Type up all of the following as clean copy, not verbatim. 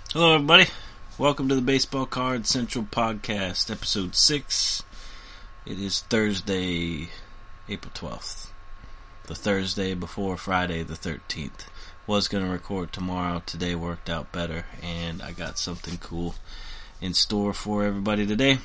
Hello, everybody. Welcome to the Baseball Card Central Podcast, Episode 6. It is Thursday, April 12th. The Thursday before Friday the 13th. Was going to record tomorrow. Today worked out better, and I got something cool in store for everybody today.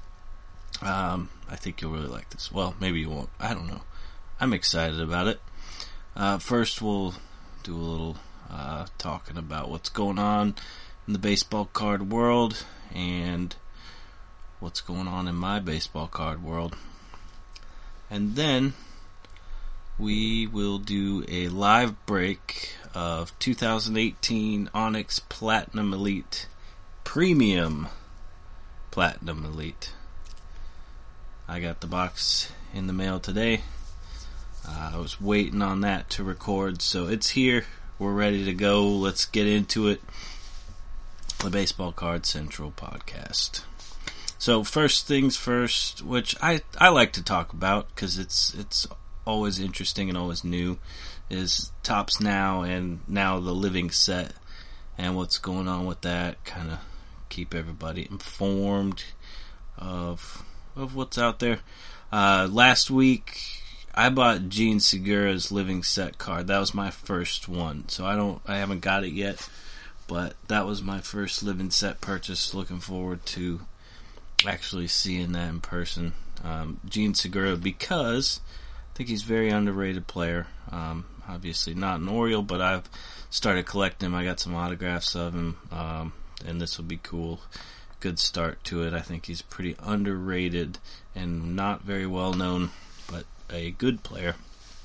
I think you'll really like this. Well, maybe you won't. I don't know. I'm excited about it. First, we'll do a little talking about what's going on in the baseball card world and what's going on in my baseball card world. And then we will do a live break of 2018 Onyx Platinum Elite Premium Platinum Elite. I got the box in the mail today. I was waiting on that to record, so it's here. We're ready to go. Let's get into it. The Baseball Card Central Podcast. So first things first, which I like to talk about because it's always interesting and always new, is Topps Now and now the Living Set and what's going on with that. Kind of keep everybody informed of what's out there. Last week I bought Jean Segura's Living Set card. That was my first one, so I haven't got it yet. But that was my first Living Set purchase. Looking forward to actually seeing that in person. Jean Segura, because I think he's a very underrated player. Obviously not an Oriole, but I've started collecting him. I got some autographs of him, and this will be cool. Good start to it. I think he's pretty underrated and not very well known, but a good player.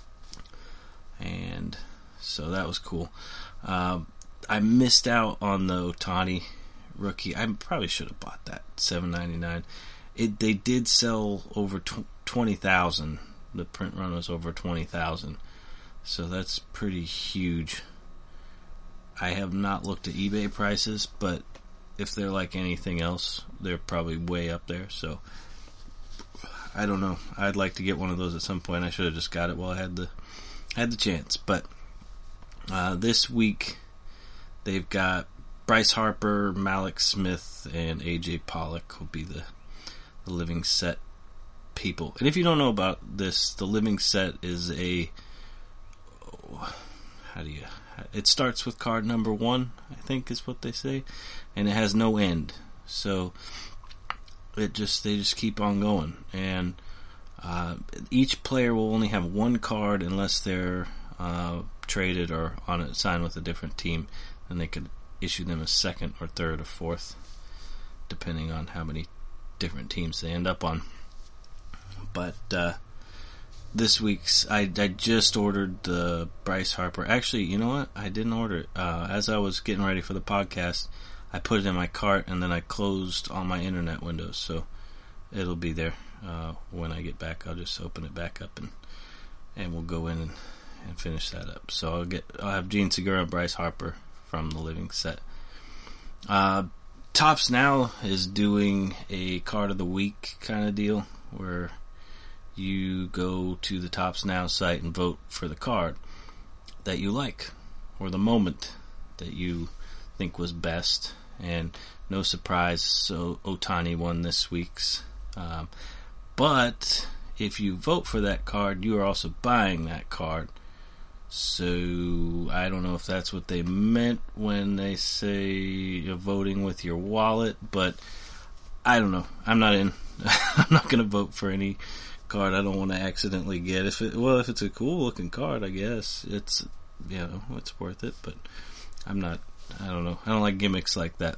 And so that was cool. I missed out on the Ohtani rookie. I probably should have bought that, $7.99. They did sell over 20,000. The print run was over 20,000, so that's pretty huge. I have not looked at eBay prices, but if they're like anything else, they're probably way up there. So I don't know. I'd like to get one of those at some point. I should have just got it while I had the chance. But this week they've got Bryce Harper, Malik Smith, and AJ Pollock will be the Living Set people. And if you don't know about this, the Living Set is it starts with card number 1, I think is what they say, and it has no end. So they just keep on going. And each player will only have one card unless they're traded or signed with a different team. And they could issue them a second or third or fourth, depending on how many different teams they end up on. But this week's, I just ordered the Bryce Harper. Actually, you know what? I didn't order it. As I was getting ready for the podcast, I put it in my cart and then I closed all my internet windows. So it'll be there when I get back. I'll just open it back up and we'll go in and finish that up. So I'll have Jean Segura and Bryce Harper from the Living Set. Topps Now is doing a card of the week kind of deal where you go to the Topps Now site and vote for the card that you like or the moment that you think was best. And no surprise, so Ohtani won this week's. But if you vote for that card, you are also buying that card. So I don't know if that's what they meant when they say you're voting with your wallet, but I don't know. I'm not in. I'm not going to vote for any card I don't want to accidentally get. If it's a cool looking card, I guess it's worth it. But I'm not. I don't know. I don't like gimmicks like that.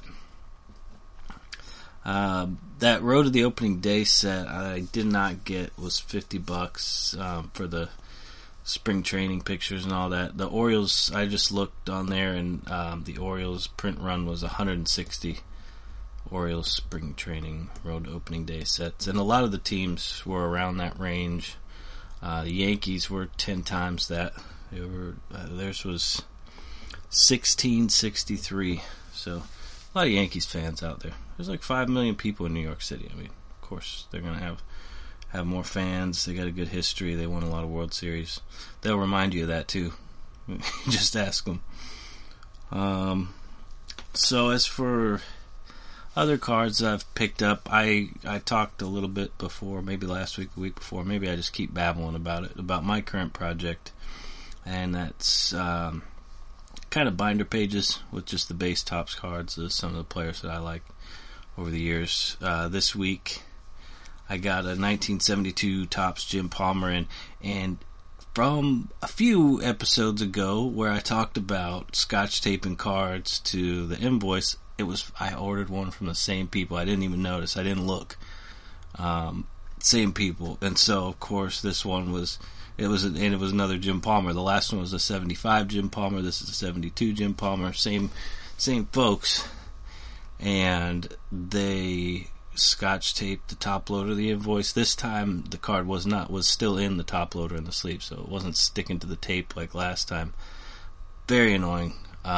That Road to the Opening Day set I did not get was $50 for the spring training pictures and all that. The Orioles, I just looked on there, and the Orioles print run was 160 Orioles spring training Road to Opening Day sets, and a lot of the teams were around that range. The Yankees were 10 times that. Theirs was 1663. So a lot of Yankees fans out there. There's like 5 million people in New York City. I mean, of course they're gonna have more fans. They got a good history. They won a lot of World Series. They'll remind you of that too. Just ask them. So as for other cards that I've picked up, I talked a little bit before, maybe last week, the week before, maybe I just keep babbling about it, about my current project, and that's kind of binder pages with just the base Topps cards of some of the players that I like over the years. This week, I got a 1972 Topps Jim Palmer in, and from a few episodes ago where I talked about scotch taping cards to the invoice, I ordered one from the same people. I didn't even notice. I didn't look. Same people. And so, of course, this one was another Jim Palmer. The last one was a 75 Jim Palmer. This is a 72 Jim Palmer. Same folks. And they scotch taped the top loader of the invoice. This time the card was still in the top loader in the sleeve, so it wasn't sticking to the tape like last time. Very annoying.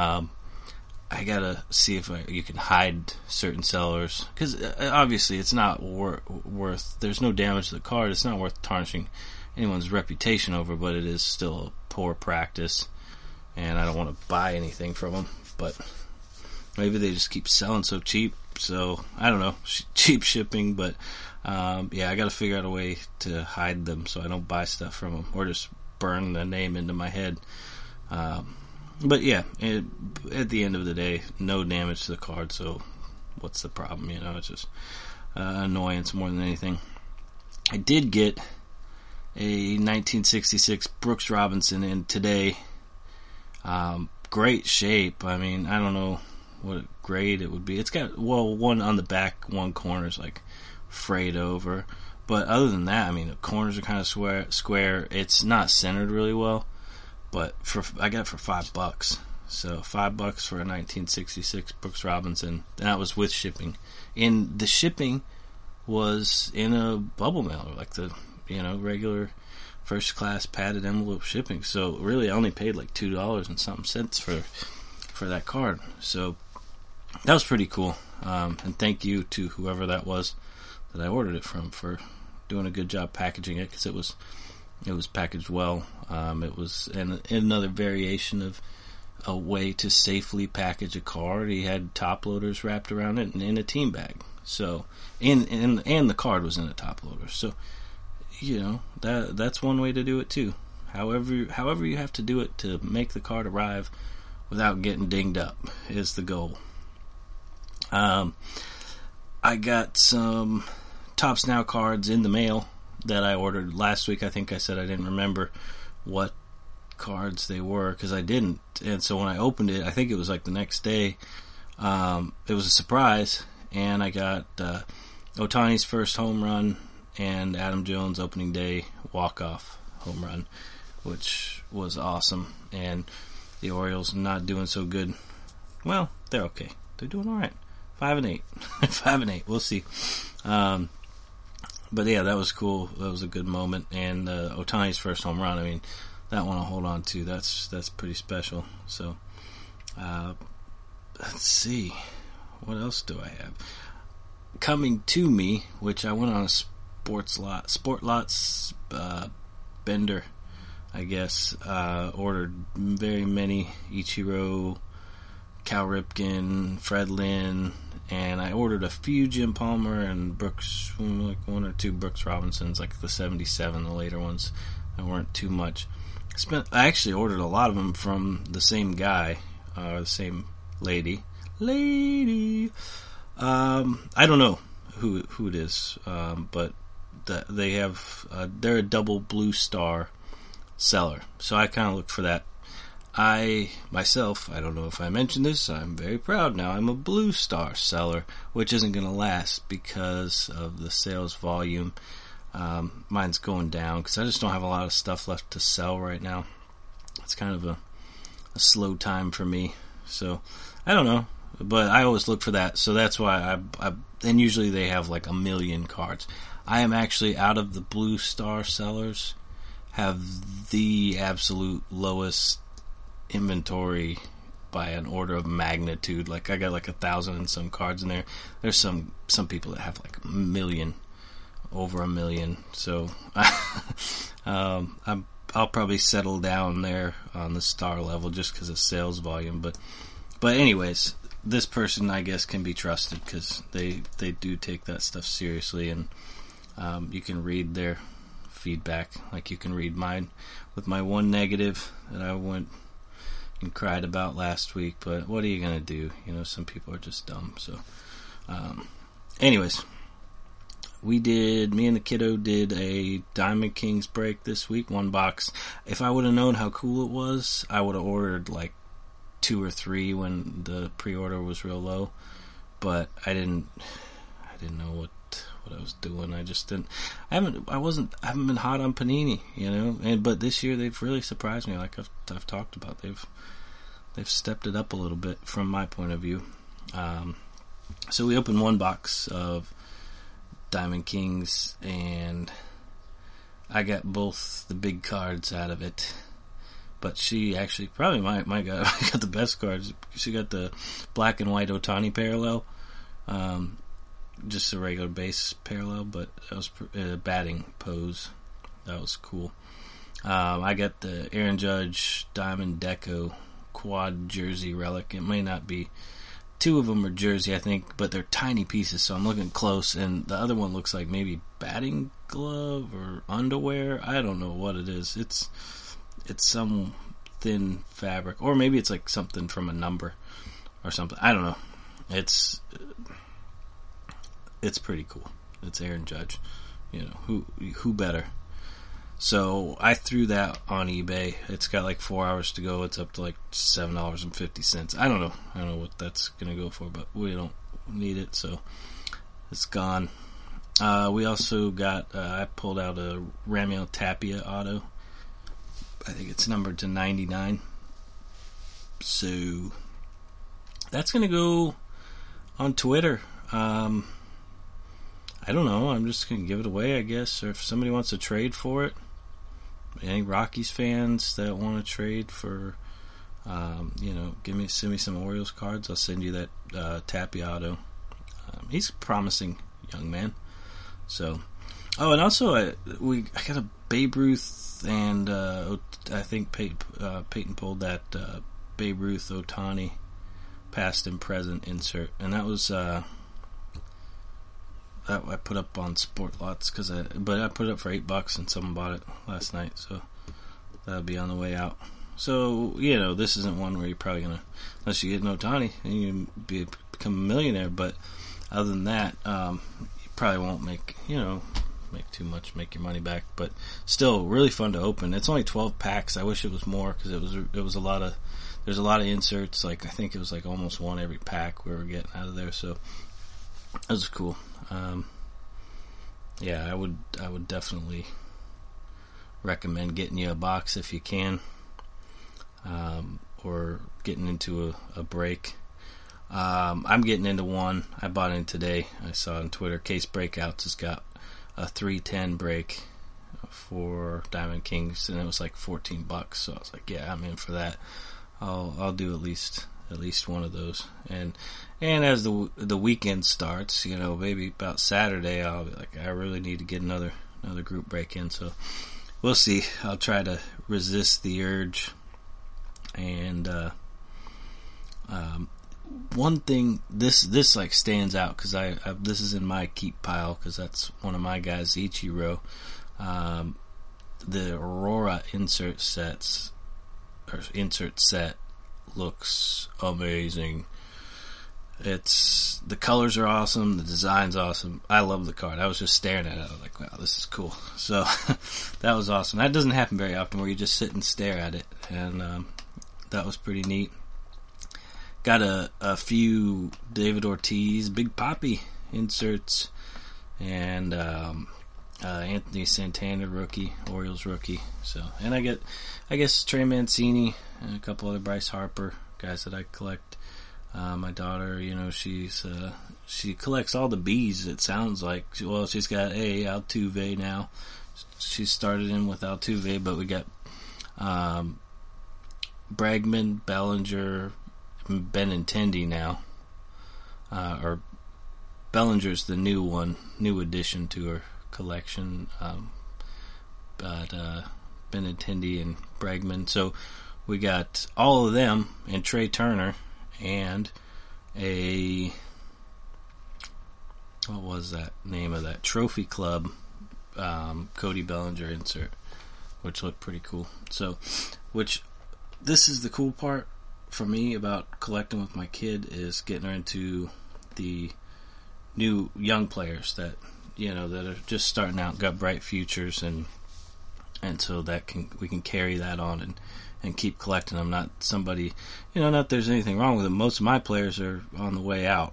I gotta see if you can hide certain sellers, because obviously it's not worth. There's no damage to the card. It's not worth tarnishing anyone's reputation over, but it is still a poor practice, and I don't want to buy anything from them. But maybe they just keep selling so cheap. So I don't know, cheap shipping. But yeah, I gotta figure out a way to hide them so I don't buy stuff from them, or just burn the name into my head. But yeah, at the end of the day, no damage to the card, so what's the problem? It's just annoyance more than anything. I did get a 1966 Brooks Robinson in today. Great shape. I mean, I don't know what grade it would be. It's got, one on the back, one corner is like frayed over. But other than that, I mean, the corners are kind of square. It's not centered really well. But I got it for $5. So $5 for a 1966 Brooks Robinson. And that was with shipping. And the shipping was in a bubble mailer, like the regular first class padded envelope shipping. So really, I only paid like $2 and something cents for that card. So that was pretty cool. And thank you to whoever that was that I ordered it from for doing a good job packaging it, because it was packaged well. It was another variation of a way to safely package a card. He had top loaders wrapped around it and in a team bag. So, and the card was in a top loader. So, that's one way to do it too. However you have to do it to make the card arrive without getting dinged up is the goal. I got some Topps Now cards in the mail that I ordered last week. I think I said I didn't remember what cards they were, because I didn't. And so when I opened it, I think it was like the next day, it was a surprise, and I got Ohtani's first home run and Adam Jones opening day walk-off home run, which was awesome. And the Orioles not doing so good. Well, they're okay. They're doing all right. 5-8. 5-8. We'll see. But yeah, that was cool. That was a good moment. And Ohtani's first home run, I mean, that one I'll hold on to. That's pretty special. So, let's see. What else do I have? Coming to me, which I went on a Sport Lots bender, I guess. Ordered very many Ichiro, Cal Ripken, Fred Lynn, and I ordered a few Jim Palmer and Brooks, like one or two Brooks Robinsons, like the 77, the later ones. That weren't too much. I actually ordered a lot of them from the same guy, or the same lady. I don't know who it is, but they have they're a double blue star seller, so I kind of looked for that. I don't know if I mentioned this, I'm very proud now. I'm a blue star seller, which isn't going to last because of the sales volume. Mine's going down because I just don't have a lot of stuff left to sell right now. It's kind of a slow time for me, so I don't know, but I always look for that. So that's why and usually they have like 1 million cards. I am actually, out of the blue star sellers, have the absolute lowest inventory by an order of magnitude. Like, I got like 1,000 and some cards in there. There's some people that have like 1 million, over 1 million. So I'll probably settle down there on the star level just because of sales volume. But anyways, this person, I guess, can be trusted because they do take that stuff seriously, and you can read their feedback. Like you can read mine with my one negative that I went and cried about last week. But what are you gonna do? You know, some people are just dumb. So, anyways, me and the kiddo did a Diamond Kings break this week, 1 box. If I would have known how cool it was, I would have ordered like 2 or 3 when the pre-order was real low. But I didn't know what I was doing. I just didn't. I haven't been hot on Panini, you know. But this year they've really surprised me. Like I've talked about, they've stepped it up a little bit from my point of view. So we opened 1 box of Diamond Kings, and I got both the big cards out of it. But she actually probably my got the best cards. She got the black and white Ohtani parallel, just a regular base parallel, but that was a batting pose. That was cool. I got the Aaron Judge Diamond Deco quad jersey relic. It may not be. 2 of them are jersey, I think, but they're tiny pieces, so I'm looking close, and the other one looks like maybe batting glove or underwear. I don't know what it is. It's some thin fabric, or maybe it's like something from a number or something. I don't know. It's pretty cool. It's Aaron Judge. You know, who better? So I threw that on eBay. It's got like 4 hours to go. It's up to like $7.50. I don't know what that's gonna go for, but we don't need it, so it's gone. We also got. I pulled out a Raimel Tapia auto. I think it's numbered to 99. So that's gonna go on Twitter. I don't know. I'm just gonna give it away, I guess. Or if somebody wants to trade for it. Any Rockies fans that want to trade for, send me some Orioles cards. I'll send you that Tapia auto. He's a promising young man. So, and also I got a Babe Ruth, and I think Peyton pulled that Babe Ruth Ohtani past and present insert, and that was that I put up on Sport Lots but I put it up for $8 and someone bought it last night, so that'll be on the way out. So this isn't one where you're probably gonna, unless you get an Ohtani, and you become a millionaire. But other than that, you probably won't make too much, make your money back. But still, really fun to open. It's only 12 packs. I wish it was more because it was a lot of. There's a lot of inserts. Like I think it was like almost one every pack we were getting out of there. So that was cool. I would definitely recommend getting you a box if you can, or getting into a break. I'm getting into one. I bought in today. I saw on Twitter, Case Breakouts has got a 310 break for Diamond Kings, and it was like $14. So I was like, yeah, I'm in for that. I'll do at least one of those. And as the weekend starts, maybe about Saturday, I'll be like, I really need to get another group break in. So we'll see. I'll try to resist the urge. And one thing, this like stands out because I this is in my keep pile because that's one of my guys, Ichiro. The Aurora insert set looks amazing. The colors are awesome, the design's awesome. I love the card. I was just staring at it. I was like, wow, this is cool. So that was awesome. That doesn't happen very often where you just sit and stare at it, and that was pretty neat. Got a few David Ortiz, Big Papi inserts, and Anthony Santana rookie, Orioles rookie. So, and I guess Trey Mancini and a couple other Bryce Harper guys that I collect. My daughter, she collects all the B's. It sounds like. Well, she's got Altuve now. She started in with Altuve, but we got Bregman, Bellinger, Benintendi now. Or Bellinger's the new addition to her collection. But Benintendi and Bregman. So we got all of them, and Trey Turner, and what was that name of that Trophy Club Cody Bellinger insert, which looked pretty cool. So, this is the cool part for me about collecting with my kid, is getting her into the new young players that that are just starting out, got bright futures, and so we can carry that on and keep collecting them. Not somebody, not that there's anything wrong with them. Most of my players are on the way out.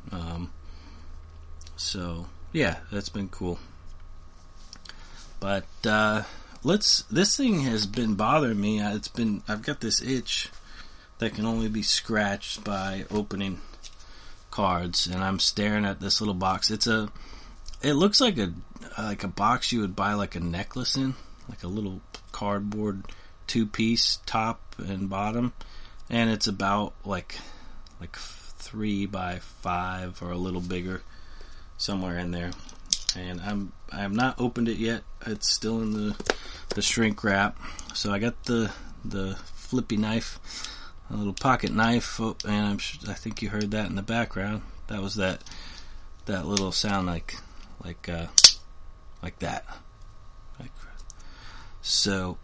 So yeah, that's been cool. But this thing has been bothering me. I've got this itch that can only be scratched by opening cards, and I'm staring at this little box. It looks like a box you would buy like a necklace in, like a little cardboard 2-piece top and bottom, and it's about like 3 by 5 or a little bigger, somewhere in there. And I have not opened it yet. It's still in the shrink wrap. So I got the flippy knife, a little pocket knife, and I think you heard that in the background. That was that little sound like that. So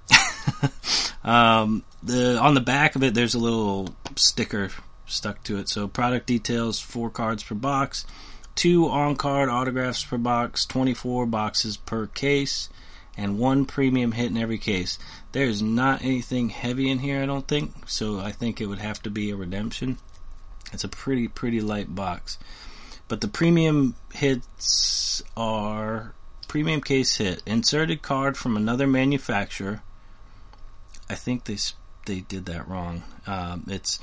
on the back of it, there's a little sticker stuck to it. So product details: 4 cards per box, 2 on-card autographs per box, 24 boxes per case, and 1 premium hit in every case. There's not anything heavy in here, I don't think, so I think it would have to be a redemption. It's a pretty light box. But the premium hits are premium case hit, inserted card from another manufacturer. I think they did that wrong. It's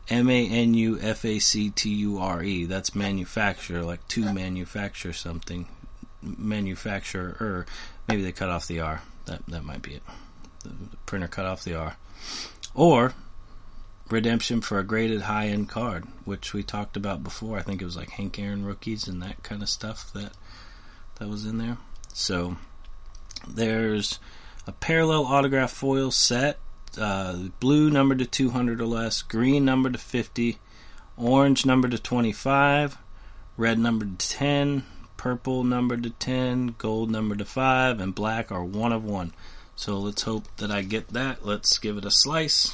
manufacture. That's manufacturer, like to manufacture something. Manufacturer. Maybe they cut off the R. That might be it. The printer cut off the R. Or redemption for a graded high-end card, which we talked about before. I think it was like Hank Aaron rookies and that kind of stuff that was in there. So there's a parallel autograph foil set. Blue numbered to 200 or less, green numbered to 50, orange numbered to 25, red numbered to 10, purple numbered to 10, gold numbered to 5, and black are 1 of 1. So let's hope that I get that. Let's give it a slice.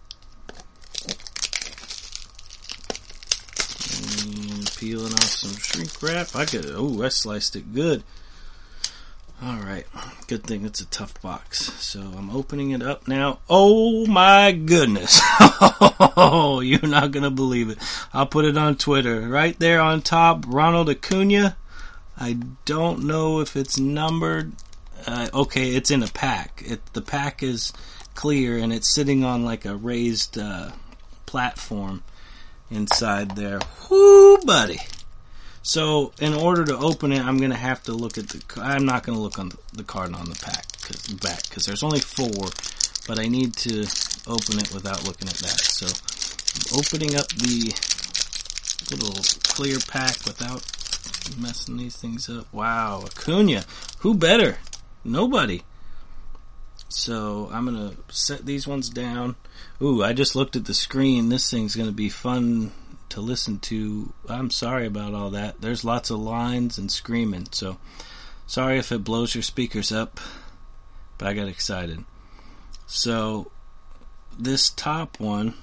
And peeling off some shrink wrap. I sliced it good. Alright, good thing it's a tough box. So I'm opening it up now. Oh my goodness. Oh, you're not going to believe it. I'll put it on Twitter. Right there on top, Ronald Acuna. I don't know if it's numbered. Okay, it's in a pack. The pack is clear and it's sitting on like a raised platform inside there. Whoo, buddy. So, in order to open it, I'm going to have to look at I'm not going to look on the card on the back, because there's only 4, but I need to open it without looking at that. So, I'm opening up the little clear pack without messing these things up. Wow, Acuna. Who better? Nobody. So, I'm going to set these ones down. Ooh, I just looked at the screen. This thing's going to be fun to listen to. I'm sorry about all that. There's lots of lines and screaming, so sorry if it blows your speakers up, but I got excited. So this top one,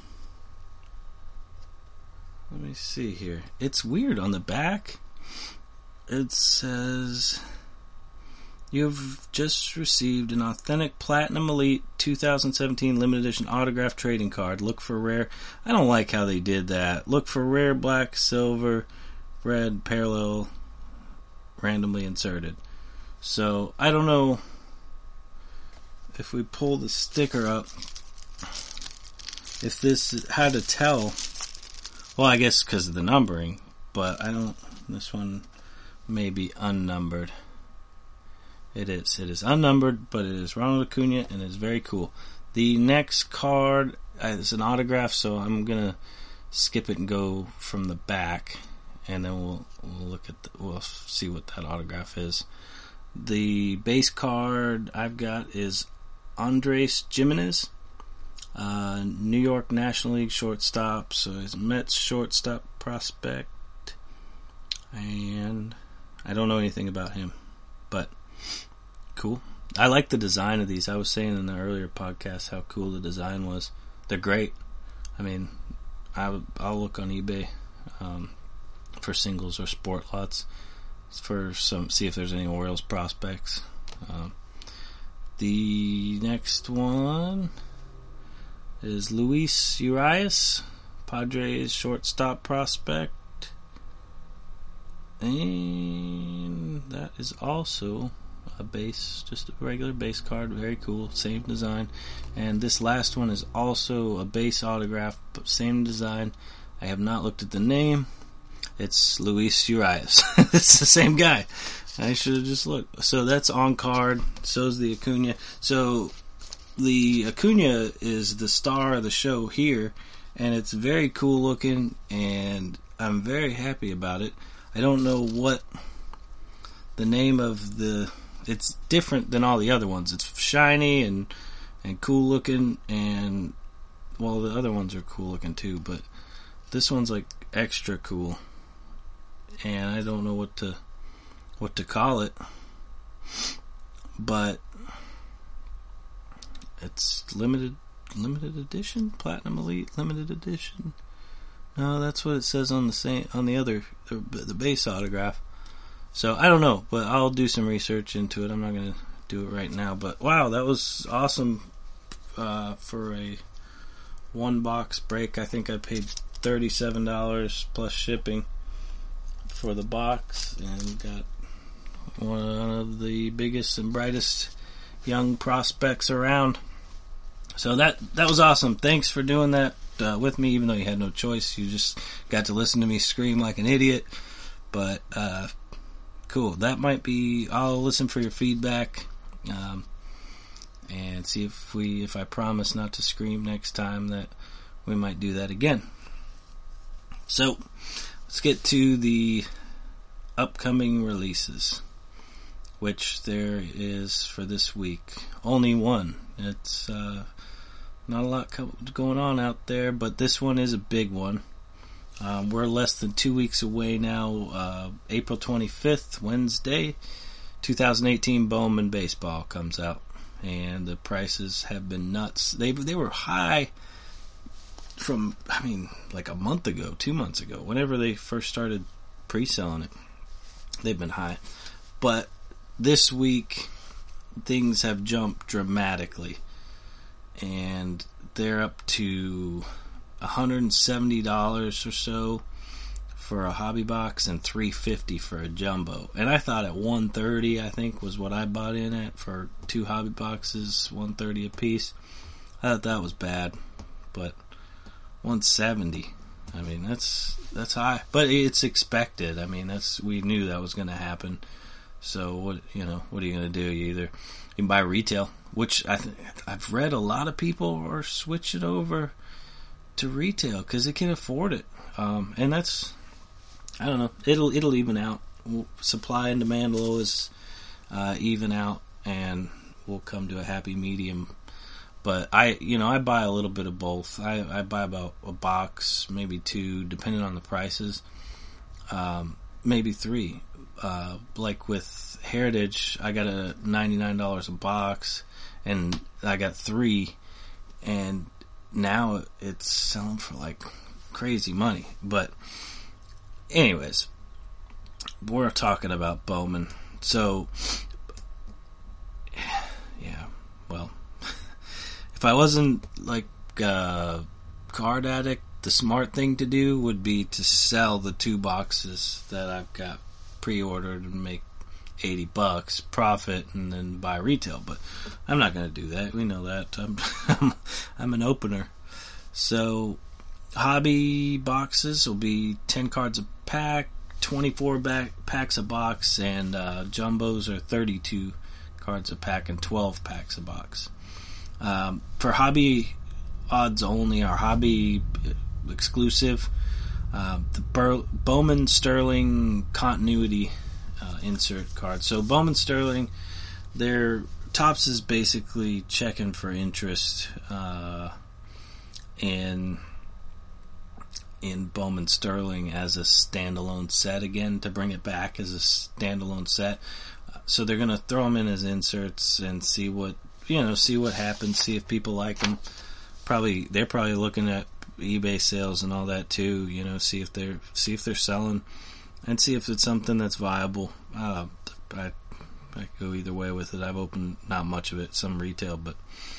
let me see here. It's weird on the back. It says you've just received an authentic Platinum Elite 2017 limited edition autograph trading card. Look for rare. I don't like how they did that. Look for rare black, silver, red, parallel, randomly inserted. So, I don't know if we pull the sticker up, if this, how to tell. Well, I guess because of the numbering, but I don't, this one may be unnumbered. It is unnumbered, but it is Ronald Acuna, and it's very cool. The next card is an autograph, so I'm gonna skip it and go from the back, and then we'll look at we'll see what that autograph is. The base card I've got is Andres Gimenez, New York National League shortstop, so he's Mets shortstop prospect, and I don't know anything about him, but cool. I like the design of these. I was saying in the earlier podcast how cool the design was. They're great. I mean, I'll look on eBay for singles or sport lots for see if there's any Orioles prospects. The next one is Luis Urias, Padres shortstop prospect, and that is also a base, just a regular base card, very cool, same design. And this last one is also a base autograph, but same design. I have not looked at the name. It's Luis Urias. It's the same guy. I should have just looked. So that's on card. So's the Acuna. So the Acuna is the star of the show here, and it's very cool looking, and I'm very happy about it. I don't know what the name of it's different than all the other ones. It's shiny and cool looking, and well, the other ones are cool looking too, but this one's like extra cool, and I don't know what to call it, but it's limited edition, Platinum Elite limited edition. No, that's what it says on the base autograph. So I don't know, but I'll do some research into it. I'm not going to do it right now, but wow, that was awesome for a one box break. I think I paid $37 plus shipping for the box, and got one of the biggest and brightest young prospects around. So that was awesome. Thanks for doing that with me, even though you had no choice. You just got to listen to me scream like an idiot. But cool. That might be. I'll listen for your feedback and see if I promise not to scream next time, that we might do that again. So let's get to the upcoming releases, which there is for this week. Only one. It's not a lot going on out there, but this one is a big one. We're less than 2 weeks away now. April 25th, Wednesday, 2018 Bowman Baseball comes out, and the prices have been nuts. They were high from, like a month ago, 2 months ago, whenever they first started pre-selling it. They've been high. But this week, things have jumped dramatically, and they're up to $170 or so for a hobby box and $350 for a jumbo. And I thought at $130, I think, was what I bought in at for 2 hobby boxes, $130 a piece. I thought that was bad, but $170, that's high, but it's expected. We knew that was going to happen. So what are you going to do? You can buy retail, which I've read a lot of people are switching over to retail because they can afford it. And that's, I don't know, it'll even out. Supply and demand will always even out, and we'll come to a happy medium. But I buy a little bit of both. I buy about a box, maybe 2, depending on the prices. Maybe 3. Like with Heritage, I got a $99 a box, and I got 3, and now it's selling for like crazy money. But anyways, we're talking about Bowman. So yeah, well, if I wasn't like a card addict, the smart thing to do would be to sell the 2 boxes that I've got pre-ordered and make $80 profit and then buy retail. But I'm not going to do that. We know that. I'm an opener. So hobby boxes will be 10 cards a pack, 24 packs a box, and jumbos are 32 cards a pack and 12 packs a box. For hobby odds only, our hobby exclusive, the Bowman Sterling continuity insert card. So Bowman Sterling, their Topps is basically checking for interest in Bowman Sterling as a standalone set again, to bring it back as a standalone set. So they're going to throw them in as inserts and see what happens, see if people like them. They're probably looking at eBay sales and all that too, see if they're selling and see if it's something that's viable. I go either way with it. I've opened not much of it, some retail, but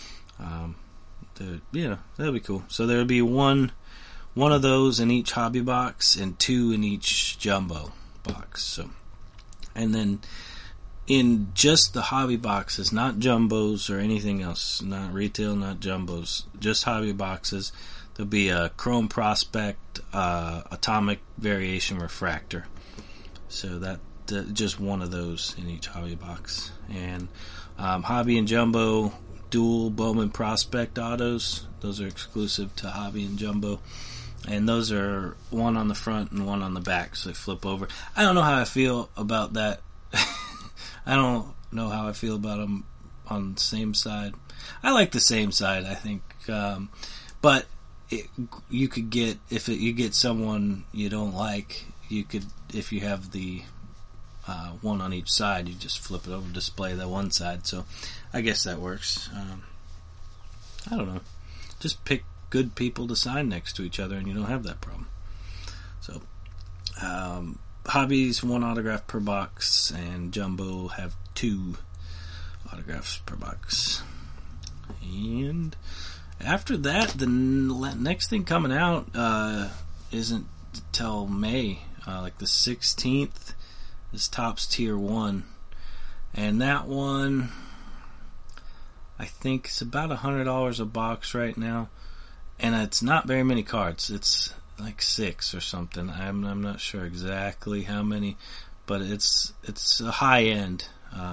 that'll be cool. So there'll be one of those in each hobby box and 2 in each jumbo box. So, and then in just the hobby boxes, not jumbos or anything else, not retail, not jumbos, just hobby boxes, there'll be a Chrome Prospect Atomic Variation Refractor. So that just one of those in each hobby box. And hobby and jumbo dual Bowman Prospect autos. Those are exclusive to hobby and jumbo. And those are one on the front and one on the back, so they flip over. I don't know how I feel about that. I don't know how I feel about them on the same side. I like the same side, I think. But you could get, you get someone you don't like, you could, if you have the one on each side, you just flip it over, display the one side. So I guess that works. I don't know. Just pick good people to sign next to each other and you don't have that problem. So hobbies, 1 autograph per box, and jumbo have 2 autographs per box. And after that, the next thing coming out isn't till May, like the 16th is Topps Tier 1, and that one I think it's about $100 a box right now, and it's not very many cards. It's like 6 or something. I'm not sure exactly how many, but it's a high end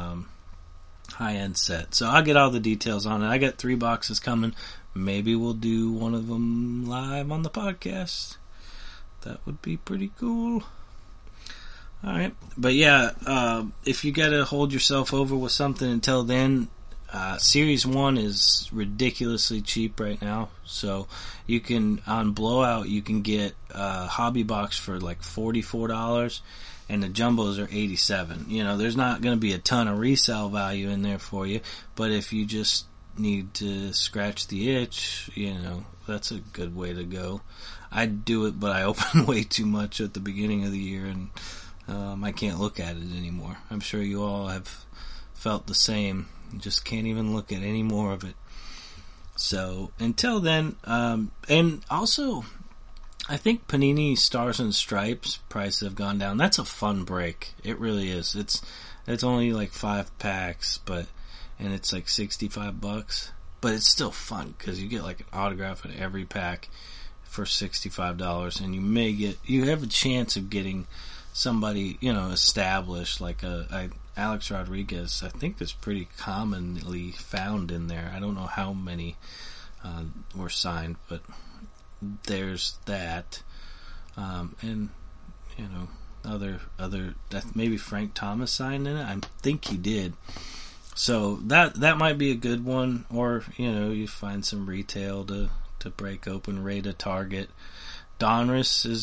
set. So I'll get all the details on it. I got 3 boxes coming. Maybe we'll do one of them live on the podcast. That would be pretty cool. Alright, but yeah, if you gotta hold yourself over with something until then, Series 1 is ridiculously cheap right now. So you can, on Blowout, you can get a hobby box for like $44, and the jumbos are $87. There's not going to be a ton of resale value in there for you, but if you just need to scratch the itch, that's a good way to go. I'd do it, but I open way too much at the beginning of the year, and I can't look at it anymore. I'm sure you all have felt the same. You just can't even look at any more of it. So until then, and also, I think Panini Stars and Stripes prices have gone down. That's a fun break. It really is. It's only like 5 packs, and it's like $65, but it's still fun because you get like an autograph in every pack for $65, and you have a chance of getting somebody established, like Alex Rodriguez. I think that's pretty commonly found in there. I don't know how many were signed, but there's that, and other maybe Frank Thomas signed in it. I think he did. So that might be a good one, or you find some retail to break open, rate a Target. Donruss is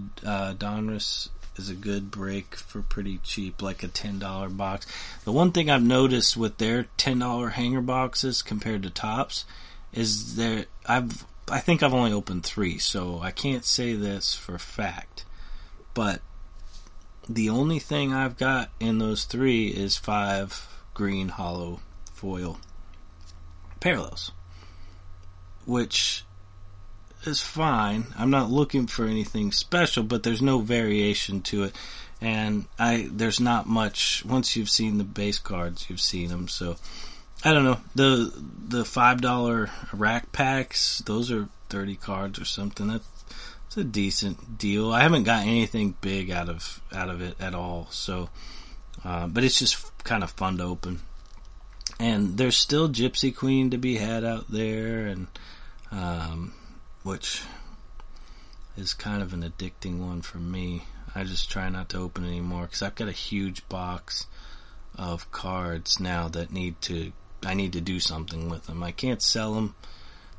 a good break for pretty cheap, like a $10 box. The one thing I've noticed with their $10 hanger boxes compared to Topps is I think I've only opened 3, so I can't say this for a fact, but the only thing I've got in those 3 is 5 green hollow foil parallels, which is fine. I'm not looking for anything special, but there's no variation to it, and there's not much. Once you've seen the base cards, you've seen them. So I don't know, the $5 rack packs, those are 30 cards or something. That's a decent deal. I haven't got anything big out of it at all. So, but it's just kind of fun to open. And there's still Gypsy Queen to be had out there, and which is kind of an addicting one for me. I just try not to open anymore because I've got a huge box of cards now that I need to do something with them. I can't sell them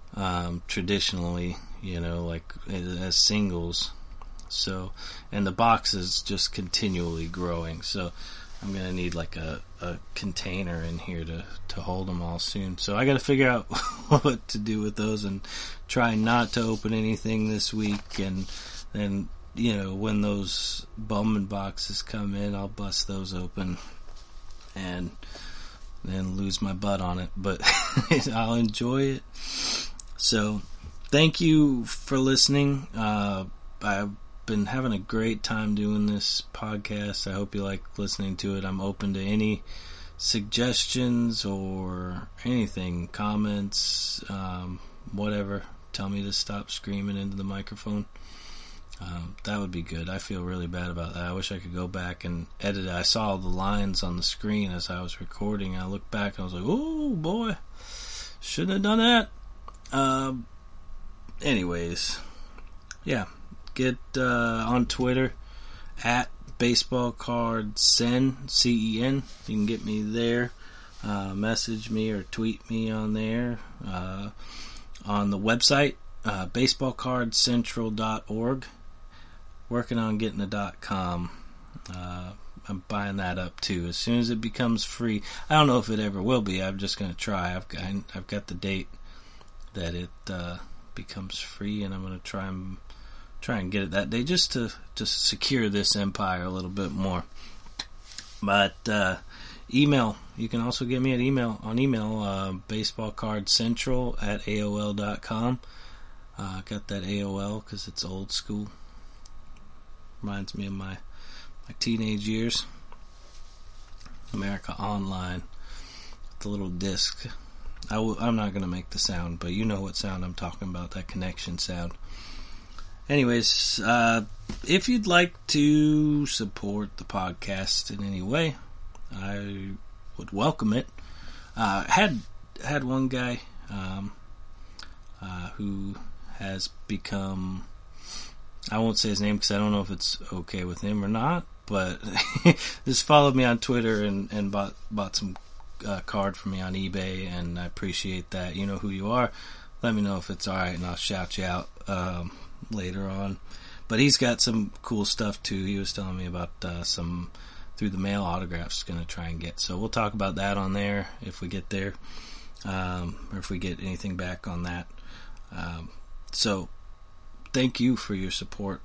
traditionally, like as singles. So, and the box is just continually growing. So I'm going to need like a container in here to hold them all soon. So I got to figure out what to do with those and try not to open anything this week. And then, when those Bowman boxes come in, I'll bust those open and then lose my butt on it. But I'll enjoy it. So thank you for listening. I've been having a great time doing this podcast. I hope you like listening to it. I'm open to any suggestions or anything, comments, whatever. Tell me to stop screaming into the microphone. That would be good. I feel really bad about that. I wish I could go back and edit it. I saw the lines on the screen as I was recording. I looked back and I was like, oh boy, shouldn't have done that. Anyways, yeah. Get on Twitter at BaseballCardCen, CEN. You can get me there. Message me or tweet me on there. On the website, baseballcardcentral.org. Working on getting a .com. I'm buying that up too. As soon as it becomes free, I don't know if it ever will be. I'm just going to try. I've got the date that it becomes free, and I'm going to try and get it that day just to secure this empire a little bit more. But email, you can also get me on email, baseballcardcentral@AOL.com. Got that AOL because it's old school. Reminds me of my teenage years. America Online, the little disc. I'm not going to make the sound, but you know what sound I'm talking about, that connection sound. Anyways, if you'd like to support the podcast in any way, I would welcome it. Had one guy who has become, I won't say his name because I don't know if it's okay with him or not, but just followed me on Twitter and bought some card for me on eBay, and I appreciate that. You know who you are. Let me know if it's alright, and I'll shout you out later on. But he's got some cool stuff too. He was telling me about some through the mail autographs going to try and get. So we'll talk about that on there if we get there, or if we get anything back on that. So thank you for your support.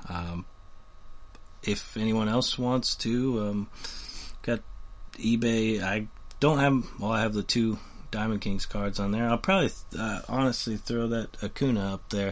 If anyone else wants to, got eBay. I have the 2 Diamond Kings cards on there. I'll probably honestly throw that Acuna up there.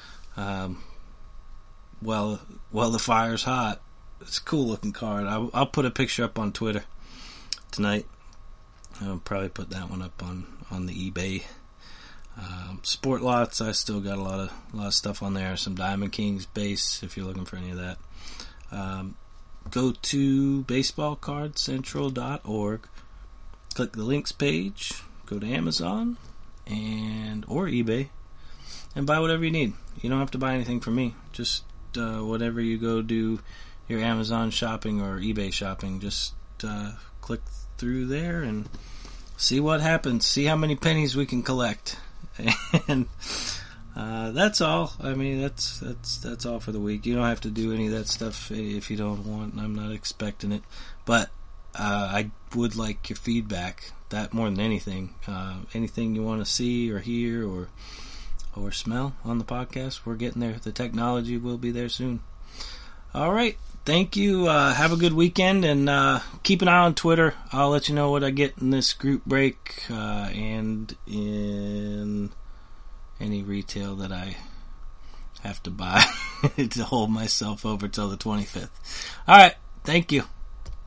While the fire's hot. It's a cool looking card. I'll put a picture up on Twitter tonight. I'll probably put that one up on the eBay. Sport lots, I still got a lot of stuff on there. Some Diamond Kings base if you're looking for any of that. Go to baseballcardcentral.org. Click the links page. Go to Amazon or eBay and buy whatever you need. You don't have to buy anything from me. Just whatever you go do your Amazon shopping or eBay shopping, just click through there and see what happens. See how many pennies we can collect. And that's all. I mean, that's all for the week. You don't have to do any of that stuff if you don't want. I'm not expecting it. But I would like your feedback. That more than anything. Anything you want to see or hear or smell on the podcast, we're getting there. The technology will be there soon. All right. Thank you. Have a good weekend, and keep an eye on Twitter. I'll let you know what I get in this group break and in any retail that I have to buy to hold myself over till the 25th. All right. Thank you.